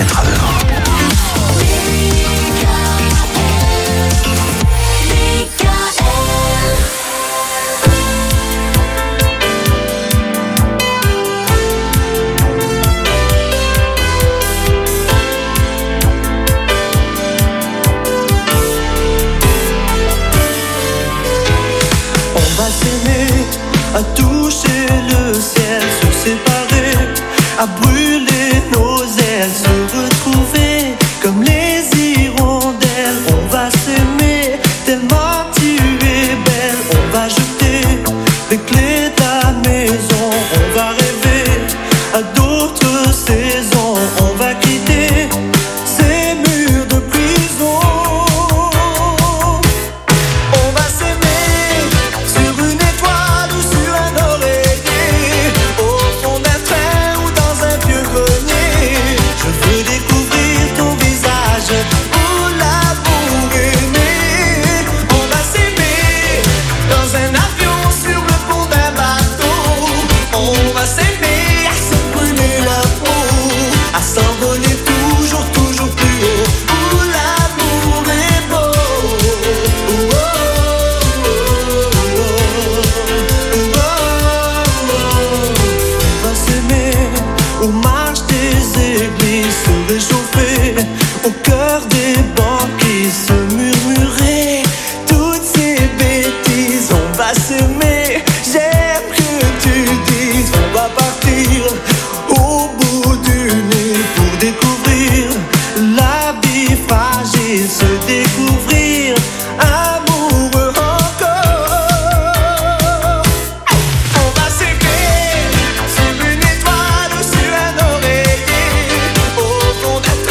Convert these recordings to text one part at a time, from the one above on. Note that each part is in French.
24h. À toucher le ciel, se séparer, à brûler nos ailes, se retrouver comme les hirondelles. On va s'aimer tellement tu es belle. On va jeter les clés de la maison. On va rêver à d'autres saisons. On va quitter ces murs de prison. On va s'aimer sur une étoile ou sur un oreiller, au fond d'un train ou dans un vieux grenier. Je veux découvrir ton visage où l'amour est né. On va s'aimer dans un avion, sur le pont d'un bateau. On va s'aimer à se brûler la peau, à s'envoler toujours, toujours plus haut, où l'amour est beau. Oh, oh, on va s'aimer au marche des églises, se réchauffer au cœur des banquises, se murmurer toutes ces bêtises. On va s'aimer, j'aime que tu dises. On va partir au bout du nid pour découvrir la vie fragile, se découvrir amoureux encore. On va s'aimer sur une étoile ou sur un oreiller, au fond d'un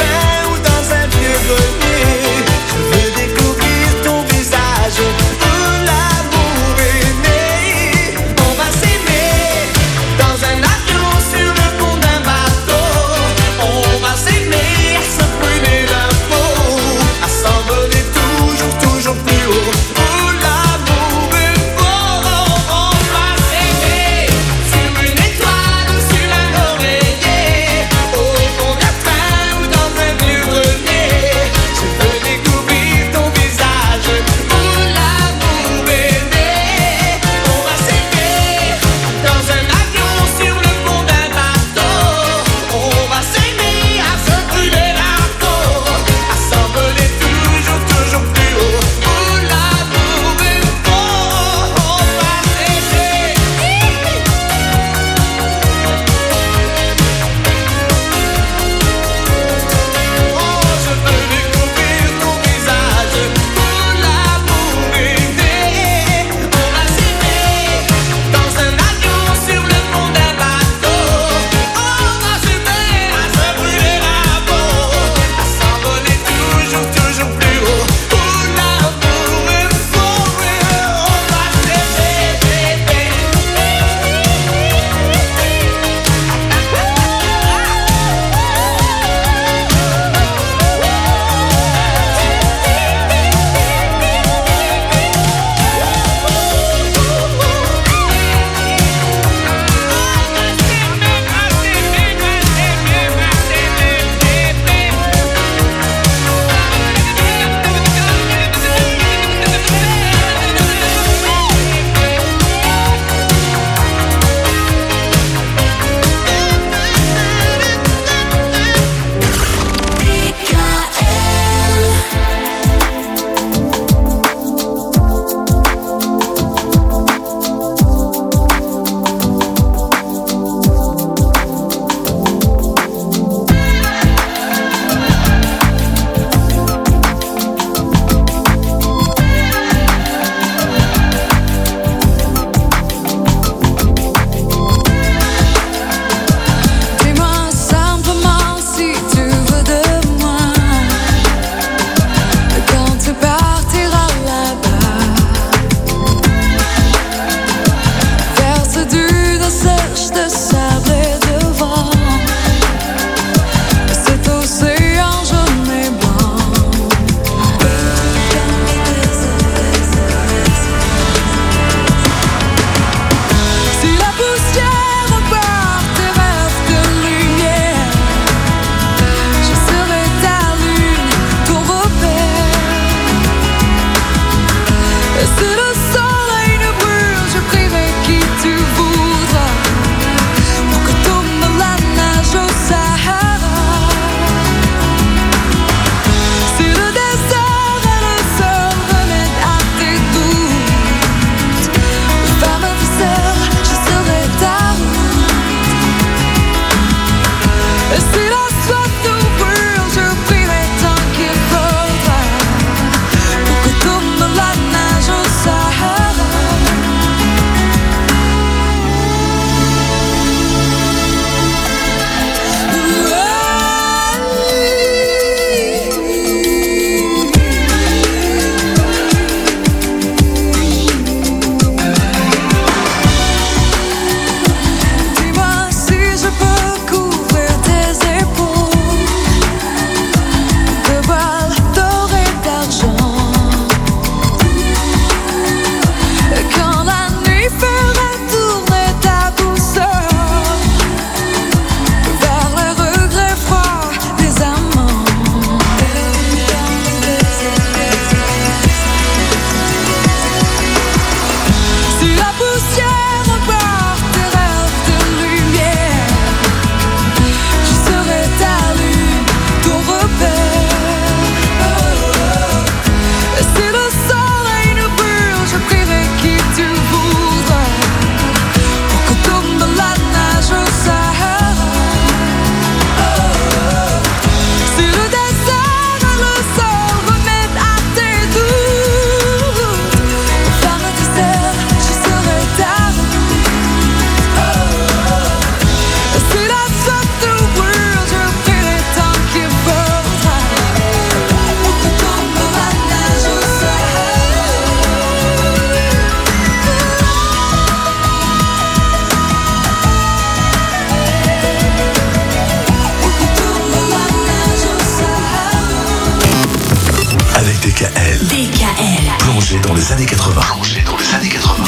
dans les années 80. Plongé dans les années 80.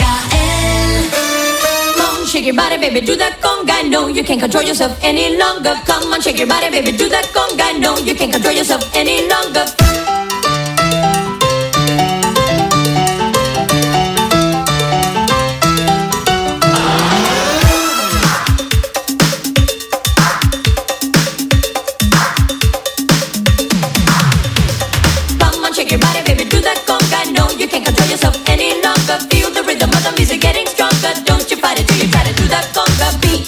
Shake your body, baby, do that conga. No, you can't control yourself any longer. Come on, shake your body, baby, do that conga. No, you can't control yourself any longer. Come on, shake your body, baby, do that conga. No, you can't control yourself any longer. Feel the rhythm of the music getting stronger. Don't you fight it till you try to do that conga beat.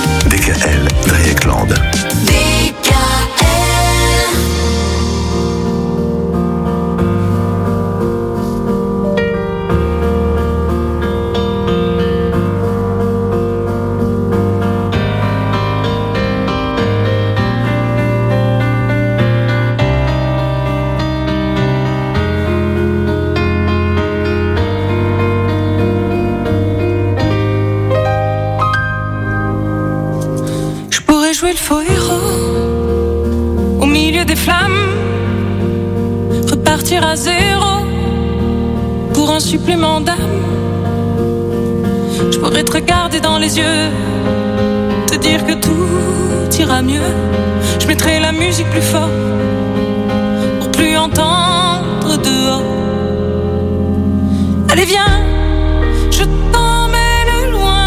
DKL, Dreieckland. Jouer le faux héros au milieu des flammes, repartir à zéro pour un supplément d'âme. Je pourrais te regarder dans les yeux, te dire que tout ira mieux. Je mettrai la musique plus fort pour plus entendre dehors. Allez viens, je t'emmène loin.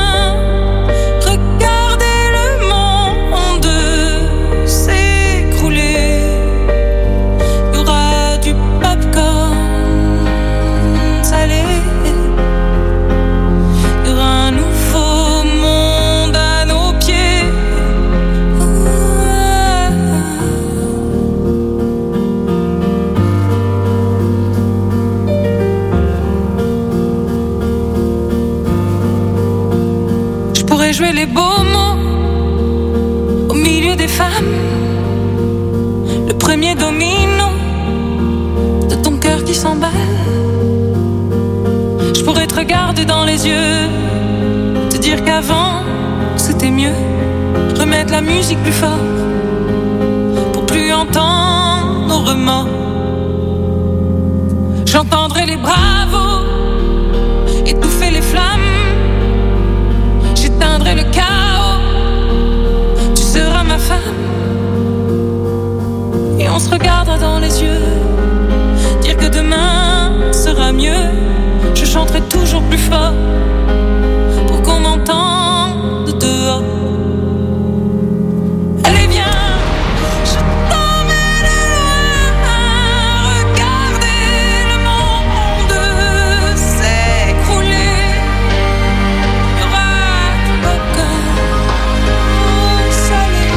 Jouer les beaux mots au milieu des femmes, le premier domino de ton cœur qui s'emballe. Je pourrais te regarder dans les yeux, te dire qu'avant c'était mieux, remettre la musique plus fort pour plus entendre nos remords. J'entendrai les bravos étouffer les flammes, j'éteindrai le chaos, tu seras ma femme. Et on se regardera dans les yeux, dire que demain sera mieux. Je chanterai toujours plus fort pour qu'on m'entende dehors. Allez viens, je t'emmène loin, regarder le monde s'écrouler. Il y aura du popcorn salé,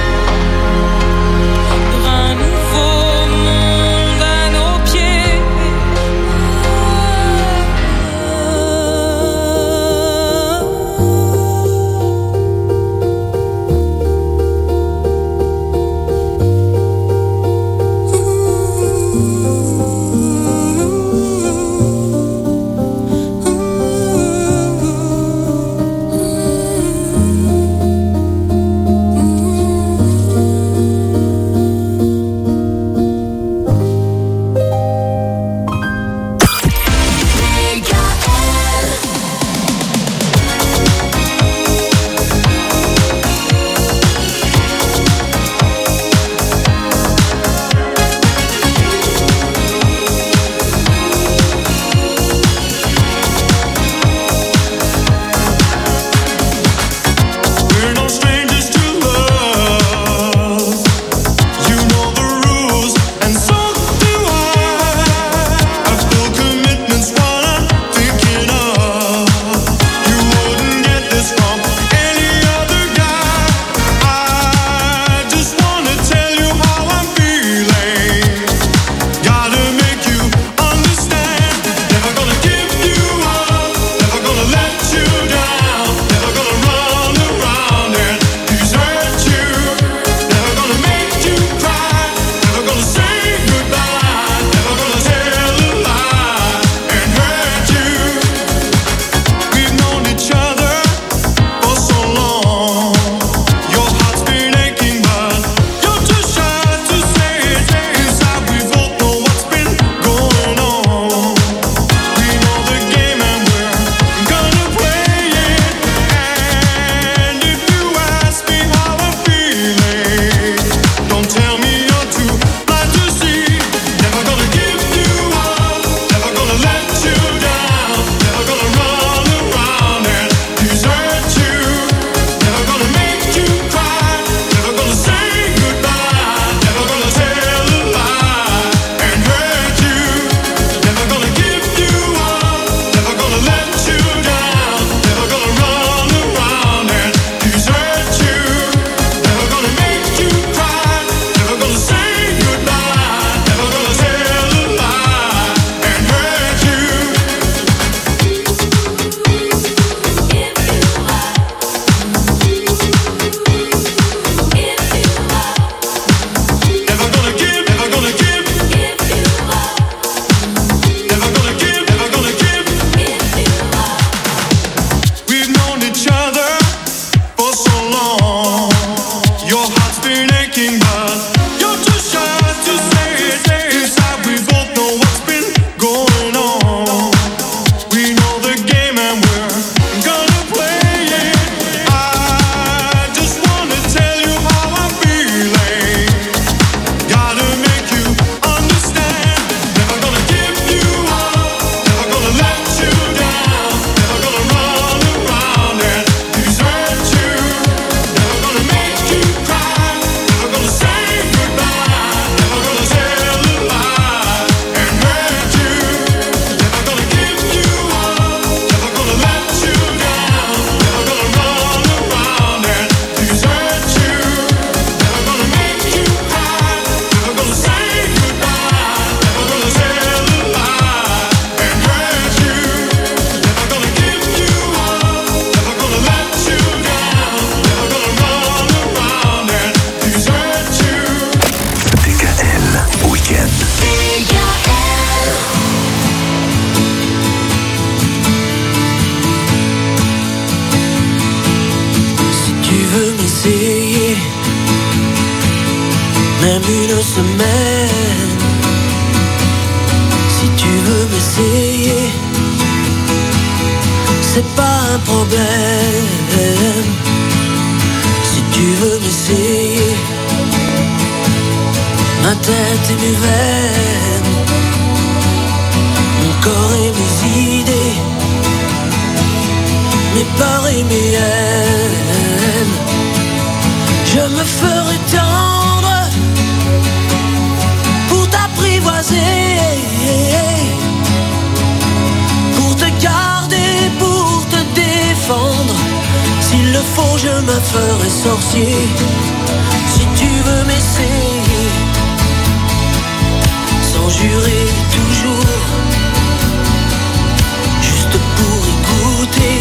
il y aura un nouveau monde à nos pieds. m'essayer, même une semaine. Si tu veux m'essayer, c'est pas un problème. Si tu veux m'essayer, ma tête et mes veines, mon corps et mes idées, mes peurs et mes haines. Je me ferai tendre pour t'apprivoiser, pour te garder, pour te défendre. S'il le faut, je me ferai sorcier. Si tu veux m'essayer, sans jurer toujours, juste pour y goûter,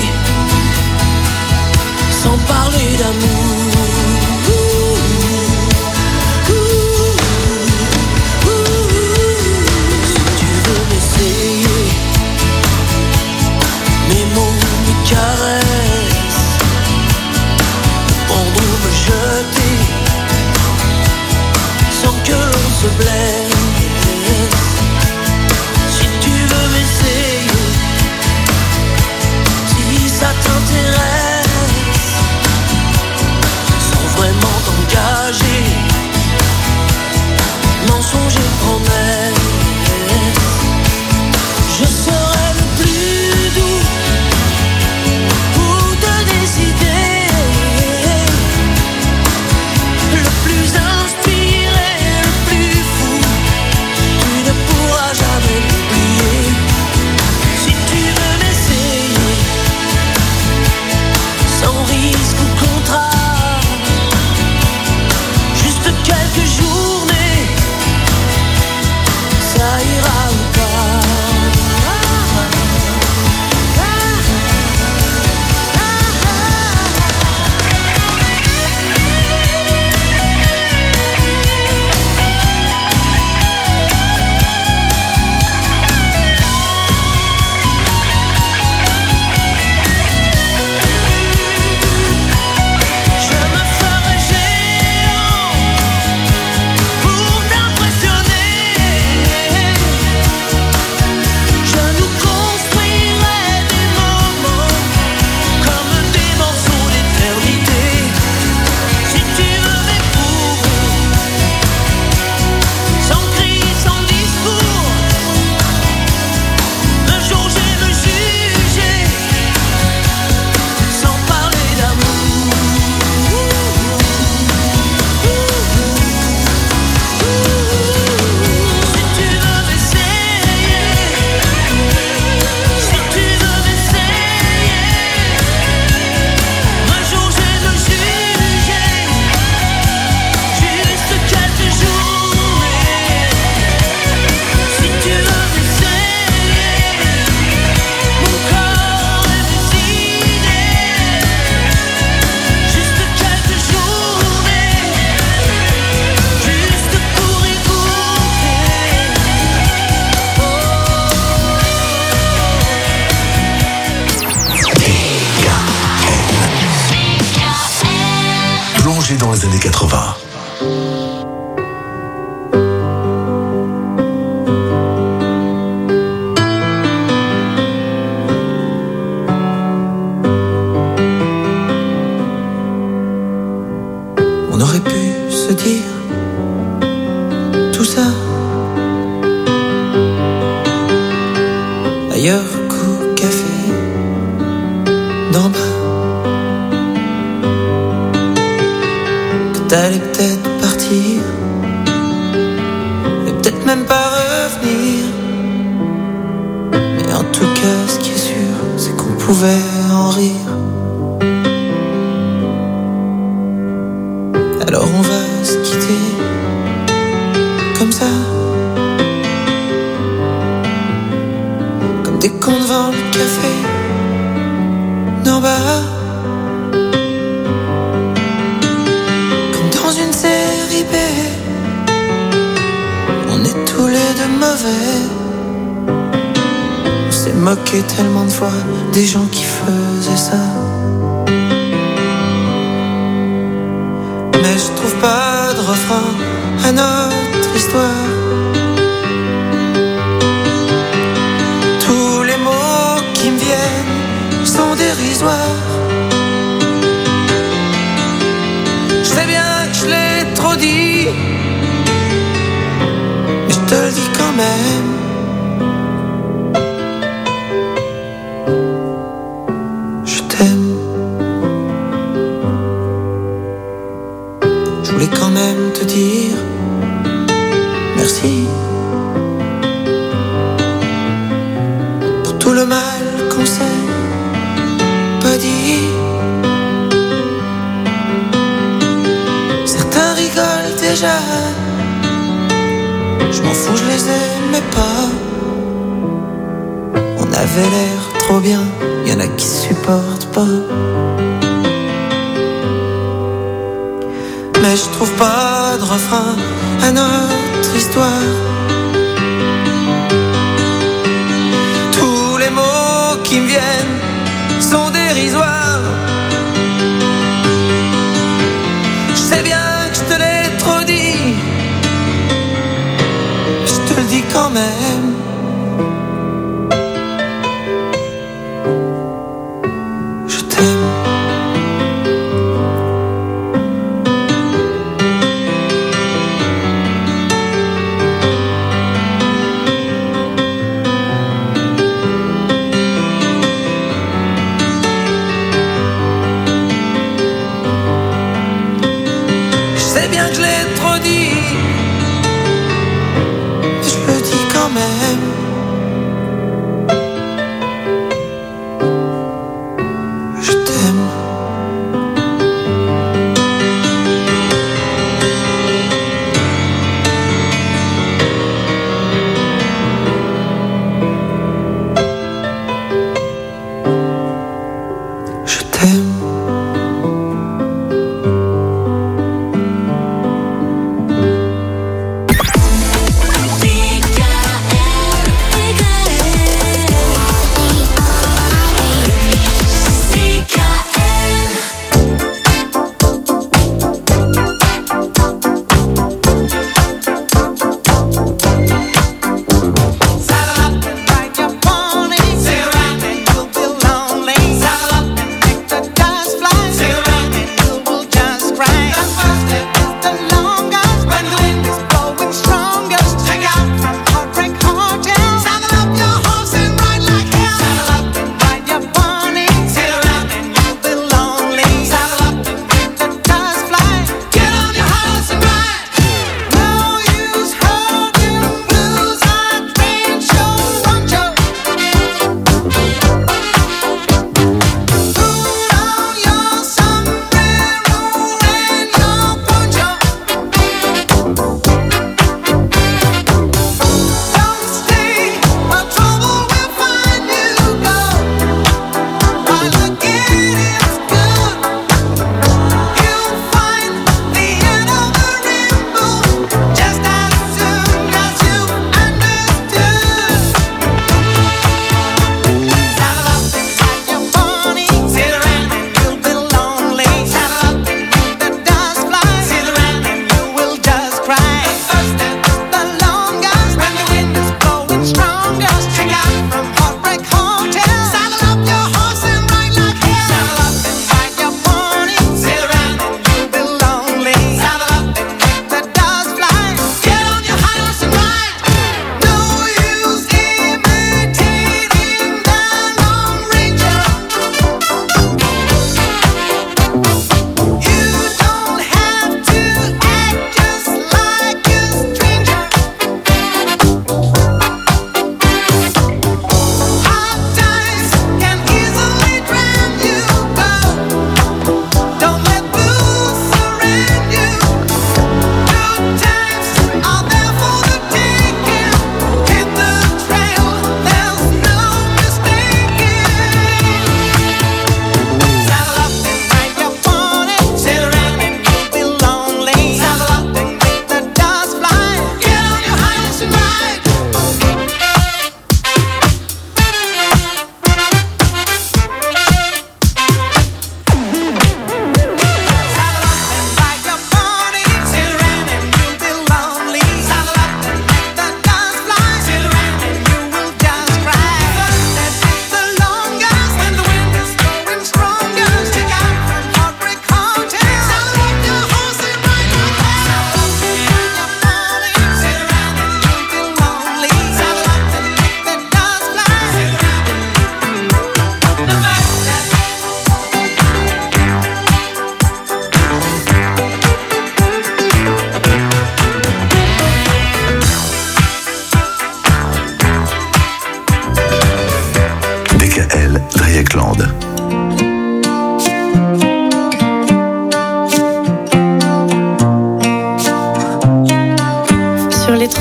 sans parler d'amour. Si tu veux m'essayer, mes mots, mes caresses, prendre ou me jeter, sans que l'on se blesse. Si tu veux m'essayer, si ça t'intéresse, sans vraiment t'engager, mensonge et promesse, je serai le plus doux pour te décider, le plus inspiré, le plus fou. Tu ne pourras jamais m'oublier. Si tu veux m'essayer, sans risque ou contrat, juste quelques journées, ça ira ou pas. Je me ferai géant pour t'impressionner. Je nous construirai des moments comme des morceaux d'éternité. Si tu veux m'éprouver, sans cri, sans discours, me jauger, me juger, sans parler d'amour. Si tu veux m'essayer, si tu veux m'essayer, me jauger, me juger, juste quelques journées. Si tu veux m'essayer, mon corps et mes idées, juste quelques journées, juste pour y Plongé dans les années 80. On aurait pu se dire tout ça ailleurs qu'au café d'en bas, que t'allais peut-être partir et peut-être même pas revenir. Mais en tout cas, ce qui est sûr, c'est qu'on pouvait en rire. Alors on va se quitter comme ça, comme des cons devant le café d'en bas, comme dans une série B. On est tous les deux mauvais. On s'est moqué tellement de fois des gens qui faisaient ça. je trouve pas de refrain à notre histoire. Tous les mots qui me viennent sont dérisoires. Je sais bien que je l'ai trop dit, mais je te le dis quand même. Je t'aime. Je voulais quand même te dire merci pour tout le mal qu'on s'est pas dit. Certains rigolent déjà, je m'en fous, je les aimais pas. On avait l'air trop bien, y'en a qui supportent pas. Mais je trouve pas de refrain à notre histoire. Tous les mots qui me viennent sont dérisoires. Je sais bien que je te l'ai trop dit, je te le dis quand même. Je t'aime. C'est bien que je l'ai trop dit, mais je le dis quand même. Je t'aime. Je t'aime.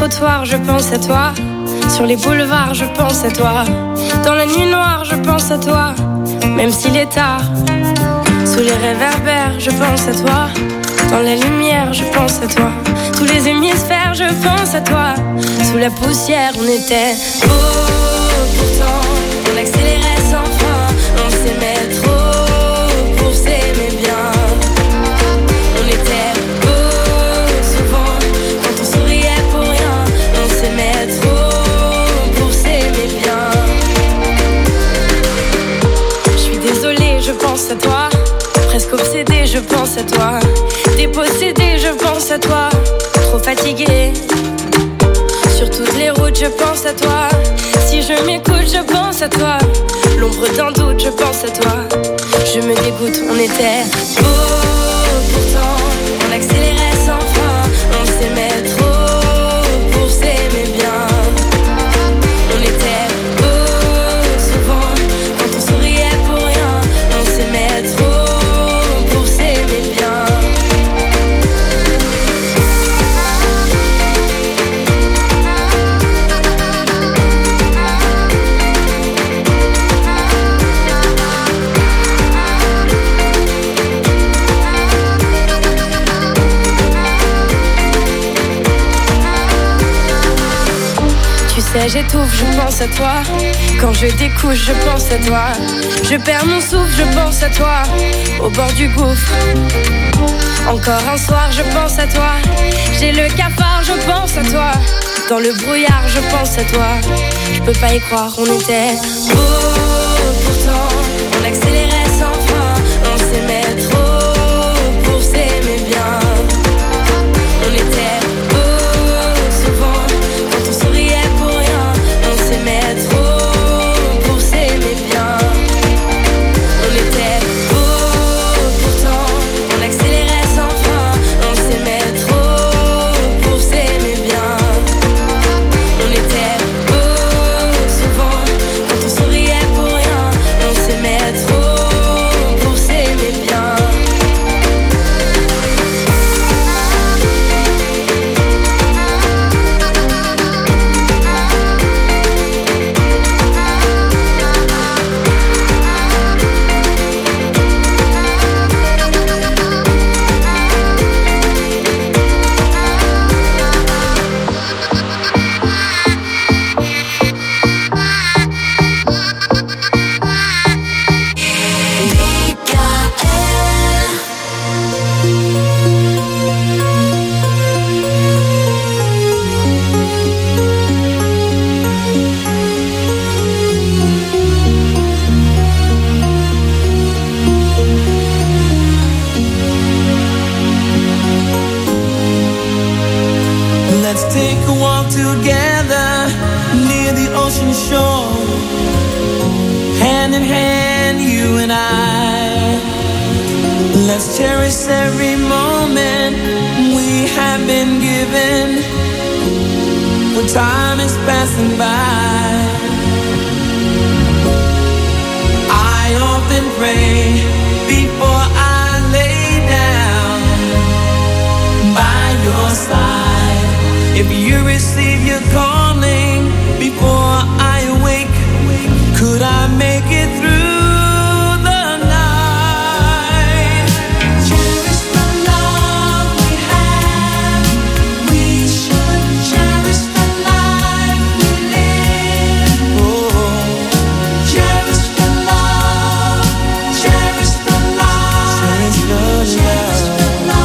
trottoirs, je pense à toi. Sur les boulevards, je pense à toi. Dans la nuit noire, je pense à toi. Même s'il est tard, sous les réverbères, je pense à toi. Dans la lumière, je pense à toi. Tous les hémisphères, je pense à toi. Sous la poussière, on était beaux. Pourtant, on accélérait sans fin. On s'aimait trop pour s'aimer bien. On était beaux souvent quand on souriait pour rien. On s'aimait trop pour s'aimer bien. Je suis désolée, je pense à toi. Presque obsédée, je pense à toi. Dépossédée, je pense à toi. Trop fatiguée. Sur toutes les routes, je pense à toi. Si je m'écoute, je pense à toi. L'ombre d'un doute, je pense à toi. Je me dégoûte, on était beaux. Pourtant, on accélérait sans fin. On s'aimait trop pour s'aimer bien. On était beaux souvent quand on souriait pour rien. On s'aimait trop pour s'aimer bien. J'étouffe, je pense à toi. Quand je découche, je pense à toi. Je perds mon souffle, je pense à toi. Au bord du gouffre, encore un soir, je pense à toi. J'ai le cafard, je pense à toi. Dans le brouillard, je pense à toi. Je peux pas y croire, on était beaux. Pourtant, on accélérait sans fin. On s'aimait trop pour s'aimer bien. On était beaux souvent quand on souriait pour rien. On s'aimait trop pour s'aimer bien. On était beaux pourtant, on accélérait sans fin. On s'aimait trop pour s'aimer bien. On était beaux souvent quand on souriait pour rien. On s'aimait trop pour s'aimer bien. Let's take a walk together near the ocean shore. Hand in hand, you and I. Let's cherish every moment we have been given when time is passing by. I often pray before I lay down by your side. If you receive your calling before I awake, could I make it through the night? Cherish the love we have. We should cherish the life we live. Oh, cherish the love. Cherish the love. Cherish the love. Cherish the love.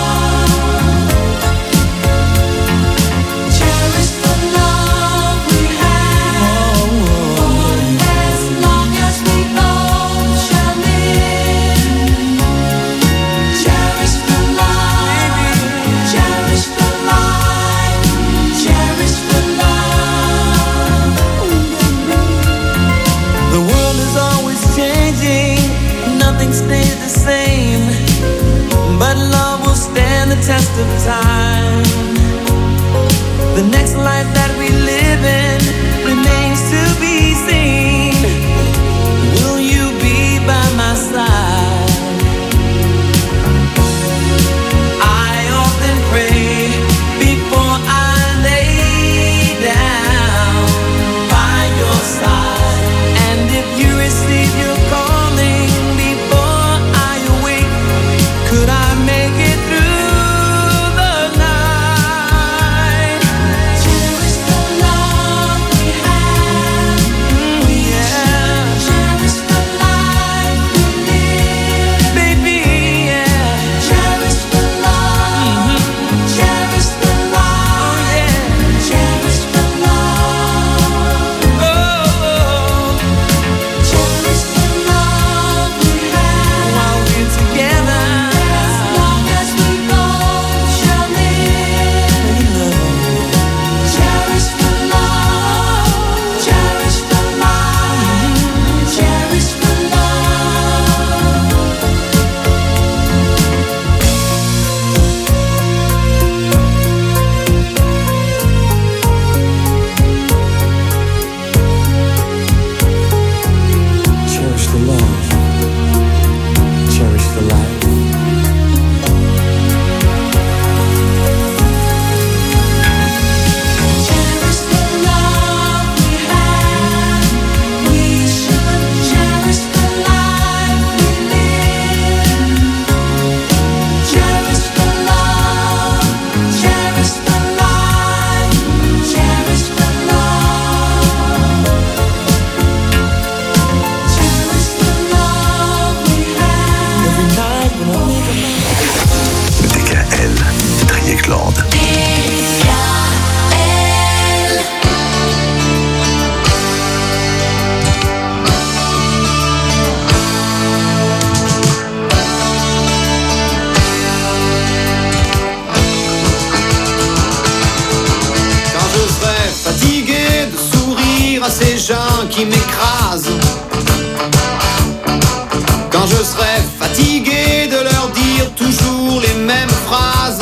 Cherish the love we have. For as long as we both shall live. Cherish the love. Cherish the life. Cherish the love. The world is always changing. Nothing stays the same. But love will stand the test of time. The next life that we live in remains to be seen. Will you be by my side? I often pray before I lay à ces gens qui m'écrasent. Quand je serai fatigué de leur dire toujours les mêmes phrases,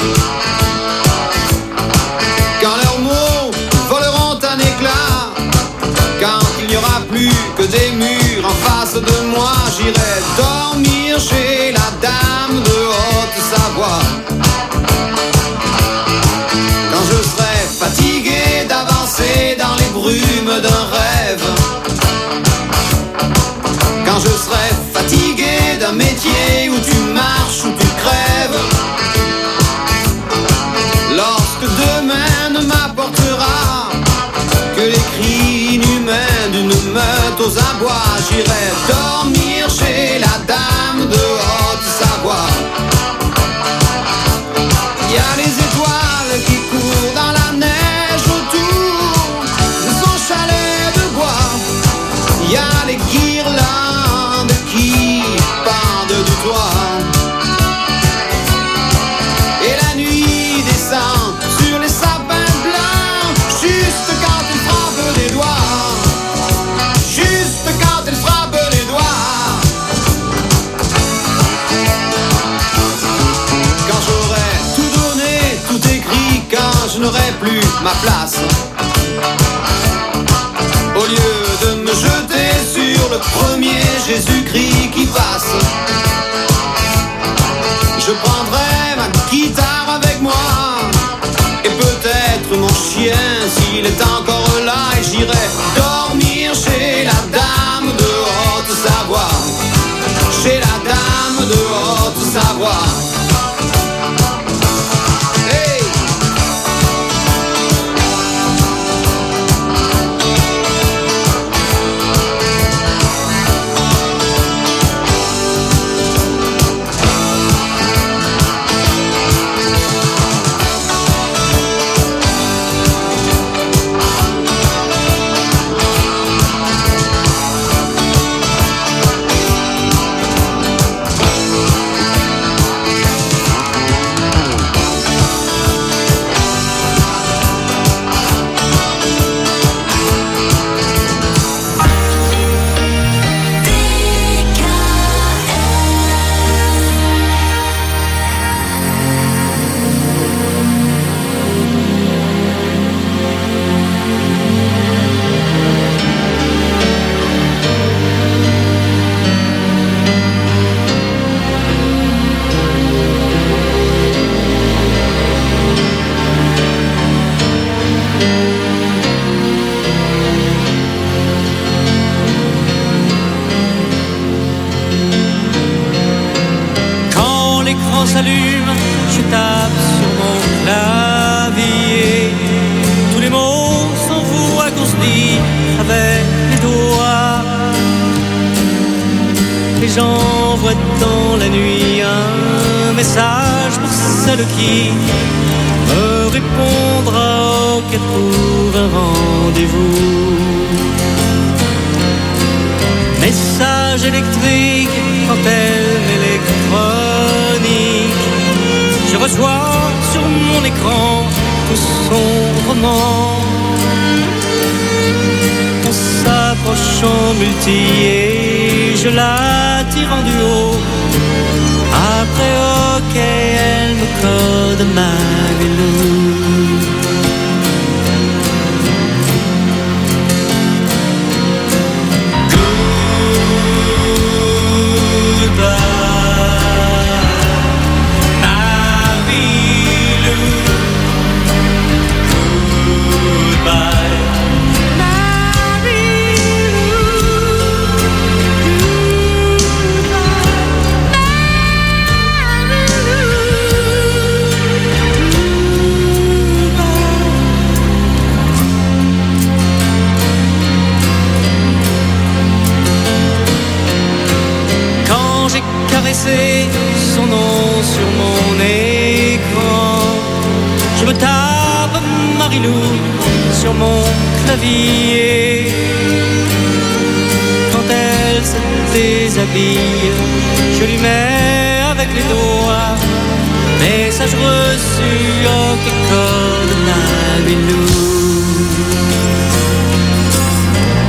quand leurs mots voleront un éclat, quand il n'y aura plus que des murs en face de moi, j'irai dormir chez la dame de Haute-Savoie. Quand je serai fatigué d'avancer dans les brumes d'un rêve, quand je serai fatigué d'un métier où tu marches, où tu crèves, lorsque demain ne m'apportera que les cris inhumains d'une meute aux abois, j'irai dormir chez la dame de Haute-Savoie. Il y a les étoiles qui courent dans la neige autour de son chalet de bois. Il y a les guirlandes qui pendent du toit. Et la nuit descend sur les sapins blancs, juste quand il frappe des doigts. Juste quand il frappe les doigts. Quand j'aurai tout donné, tout écrit, quand je n'aurai plus ma place, au lieu de me jeter sur le premier Jésus-Christ qui passe, je prendrai ma guitare avec moi et peut-être mon chien s'il est encore là, et j'irai dormir chez la dame de Haute-Savoie. Chez la dame de Haute-Savoie. Hey! S'allume, je tape sur mon clavier. Tous les mots s'envoient qu'on se dit avec les doigts. Et j'envoie dans la nuit un message pour celle qui me répondra, qu'elle trouve un rendez-vous. Message électrique quand elle m'électronise. Je reçois sur mon écran tout son roman. On s'approche en multi et je la tire en duo. Après ok, elle me code ma vélo. Son nom sur mon écran. Je me tape Marilou sur mon clavier. Quand elle se déshabille, je lui mets avec les doigts message reçu, oh que code Marilou.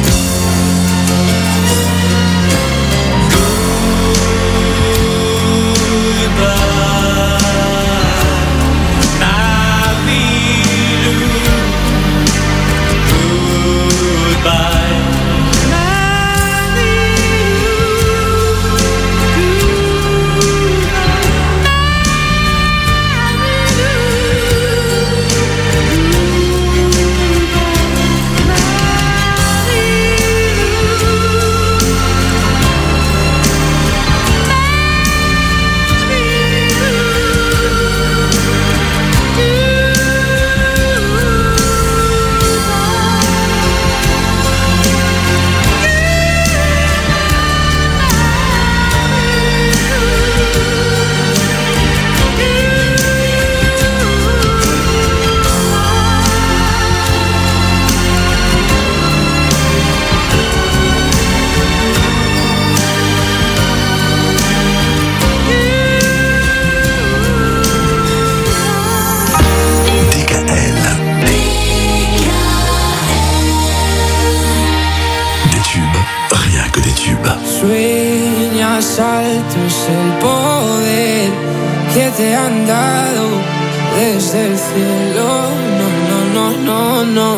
el poder que te han dado desde el cielo. No.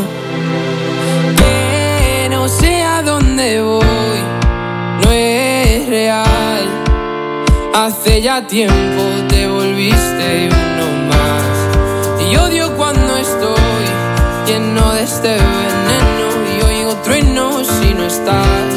Que no sé a dónde voy, no es real. Hace ya tiempo te volviste uno más. Y odio cuando estoy lleno de este veneno y oigo truenos si no estás.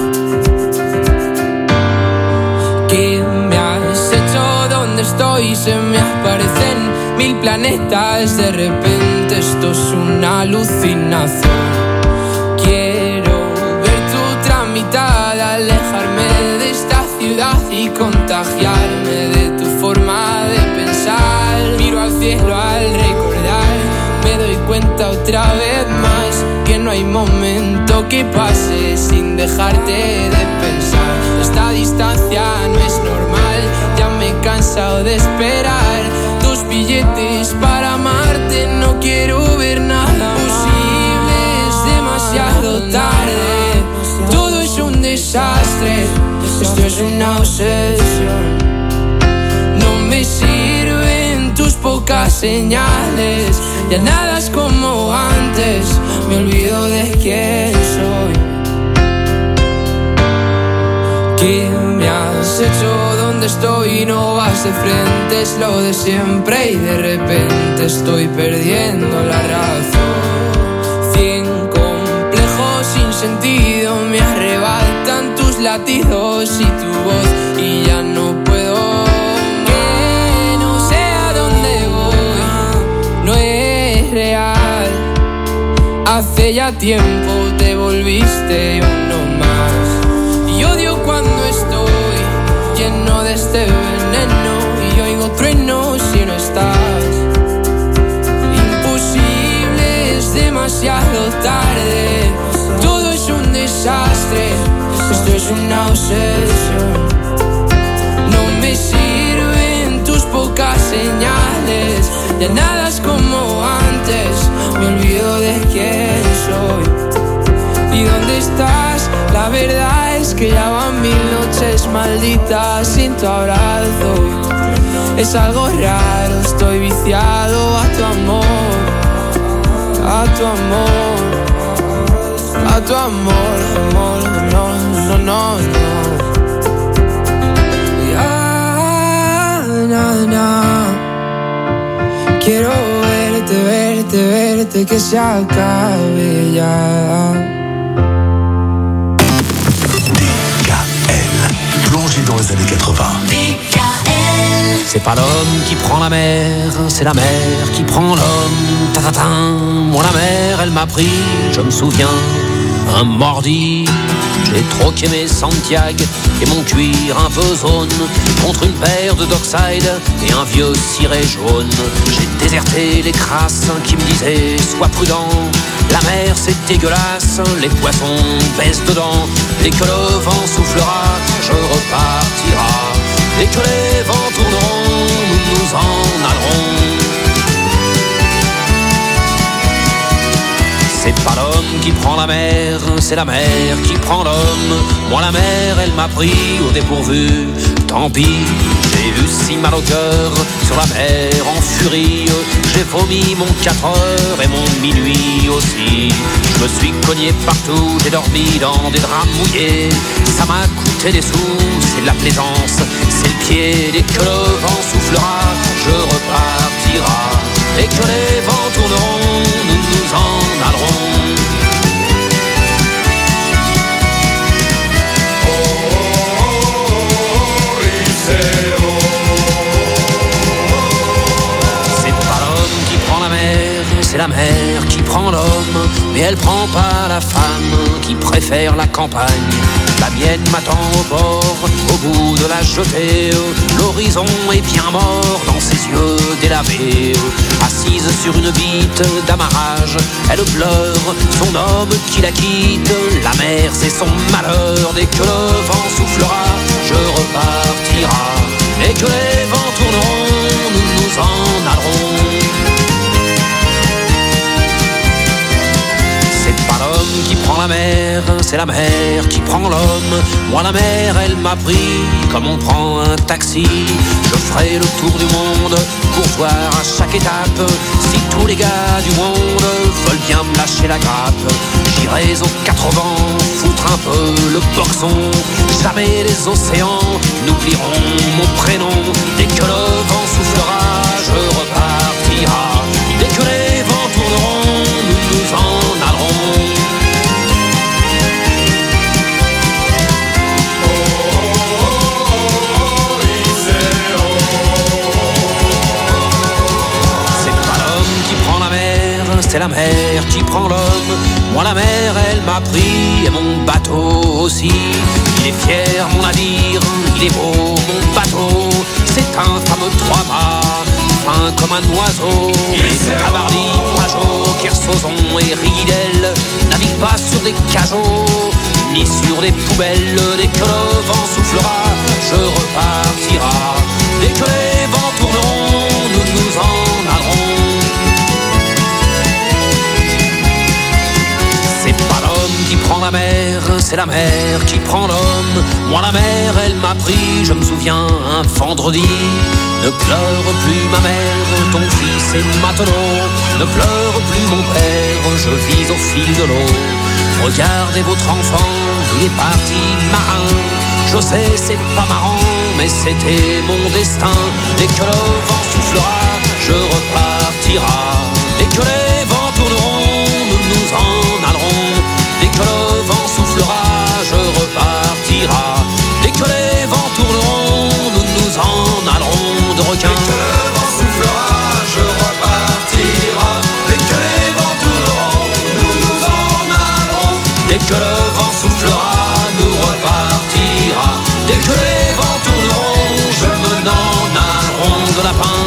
¿Qué me has hecho? ¿Dónde estoy? Se me aparecen 1000 planetas. De repente esto es una alucinación. Quiero ver tu tramitada, alejarme de esta ciudad y contagiarme de tu forma de pensar. Miro al cielo al recordar, me doy cuenta otra vez más que no hay momento que pase sin dejarte de pensar. Esta distancia no es normal, ya me he cansado de esperar. 2 billetes para amarte, no quiero ver nada posible, es demasiado tarde. Todo es un desastre, esto es una obsesión. No me sirven tus pocas señales, ya nada es como antes, me olvido de quién soy. ¿Qué me has hecho? ¿Dónde estoy? No vas de frente, es lo de siempre y de repente estoy perdiendo la razón. 100 complejos sin sentido me arrebatan tus latidos y tu voz y ya no puedo. Que no sé a dónde voy, no es real. Hace ya tiempo te volviste uno más. Y odio cuando estoy lleno de este veneno y oigo truenos si no estás. Imposible, es demasiado tarde. Todo es un desastre, esto es una obsesión. No me sirven tus pocas señales, ya nada es como antes, me olvido de quién soy. ¿Y dónde estás? La verdad es que ya van 1000 noches malditas sin tu abrazo. Es algo raro, estoy viciado a tu amor, a tu amor, a tu amor, amor, no. Quiero verte, que se acabe ya. Plongé dans les années 80. C'est pas l'homme qui prend la mer, c'est la mer qui prend l'homme. Ta-ta-ta. Moi la mer, elle m'a pris, je me souviens, un mordi. J'ai troqué mes Santiago et mon cuir un peu zone contre une paire de Dockside et un vieux ciré jaune. J'ai déserté les crasses qui me disaient sois prudent. La mer c'est dégueulasse, les poissons pèsent dedans. Dès que le vent soufflera, je repartira. Dès que les vents tourneront, nous nous en allerons. C'est pas l'homme qui prend la mer, c'est la mer qui prend l'homme. Moi la mer, elle m'a pris au dépourvu, tant pis. J'ai eu si mal au cœur sur la mer en furie. J'ai vomi mon 4 heures et mon minuit aussi. Je me suis cogné partout, j'ai dormi dans des draps mouillés. Ça m'a coûté des sous, c'est de la plaisance, c'est le pied. Dès que le vent soufflera, je repartira. Dès que les vents tourneront, nous nous en allerons. C'est la mer qui prend l'homme, mais elle prend pas la femme qui préfère la campagne. La mienne m'attend au bord, au bout de la jetée. L'horizon est bien mort dans ses yeux délavés. Assise sur une bite d'amarrage, elle pleure son homme qui la quitte. La mer c'est son malheur, dès que le vent soufflera, je repartira. Dès que les vents tourneront, nous nous en allerons. C'est pas l'homme qui prend la mer, c'est la mer qui prend l'homme. Moi la mer elle m'a pris comme on prend un taxi. Je ferai le tour du monde pour voir à chaque étape si tous les gars du monde veulent bien me lâcher la grappe. J'irai aux quatre vents foutre un peu le boxon. Jamais les océans n'oublieront mon prénom. Dès que le vent soufflera, je repartira. Dès que les vents tourneront, nous nous en allerons. C'est la mer qui prend l'homme. Moi la mer elle m'a pris et mon bateau aussi. Il est fier mon navire, il est beau mon bateau. C'est un fameux trois-mâts, fin comme un oiseau. Tabarly, Pajot, Kersozon et Ridel naviguent pas sur des cajots ni sur des poubelles. Dès que le vent soufflera, je repartira. Dès que les vents tourneront, nous nous en allerons. C'est pas l'homme qui prend la mer, c'est la mer qui prend l'homme. Moi la mer elle m'a pris, je me souviens un vendredi. Ne pleure plus ma mère, ton fils est matelot. Ne pleure plus mon père, je vis au fil de l'eau. Regardez votre enfant, il est parti marin. Je sais c'est pas marrant, mais c'était mon destin. Dès que le vent soufflera, je repartira. Dès que les vents tourneront, nous nous en allerons. Dès que le vent soufflera, je repartira. Dès que les vents tourneront, nous nous en allerons de requins. Dès que le vent soufflera, je repartira. Dès que les vents tourneront, nous nous en allerons. Dès que le vent soufflera, nous repartira. Dès que les vents tourneront, je me n'en allerons de lapin.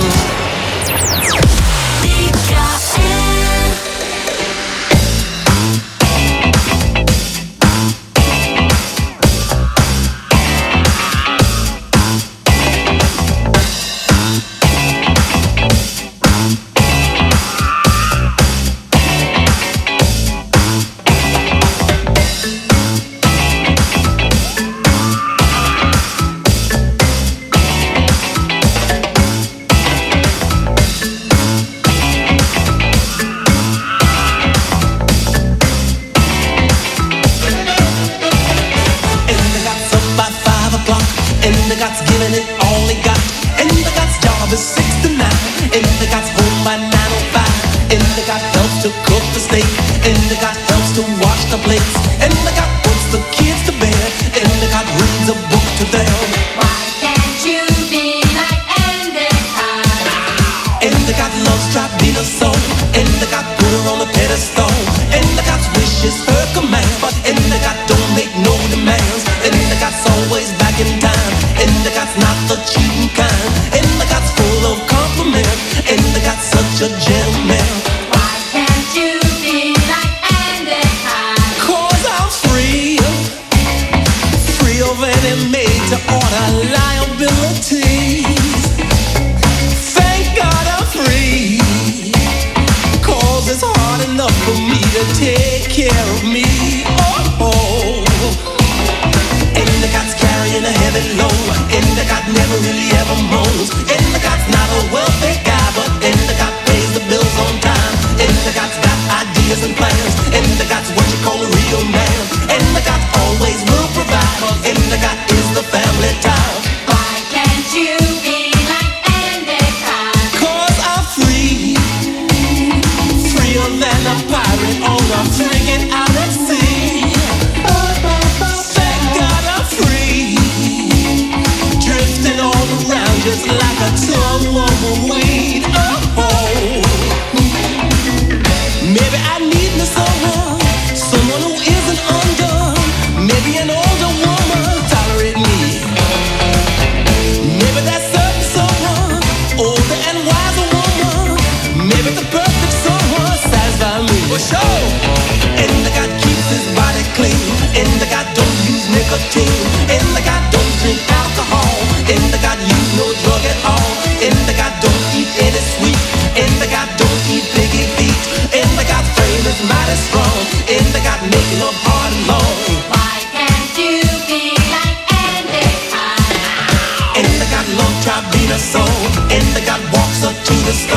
nicotine. Indica don't drink alcohol. Indica use no drug at all. Indica don't eat any sweet. Indica don't eat piggy feet. Indica frame is mighty strong. Indica making up hard and long.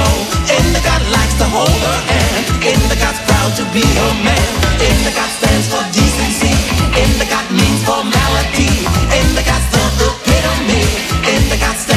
know. Endicott likes to hold her hand. Endicott's proud to be her man. Endicott stands for decency. Endicott means formality. Endicott's the epitome. Endicott stands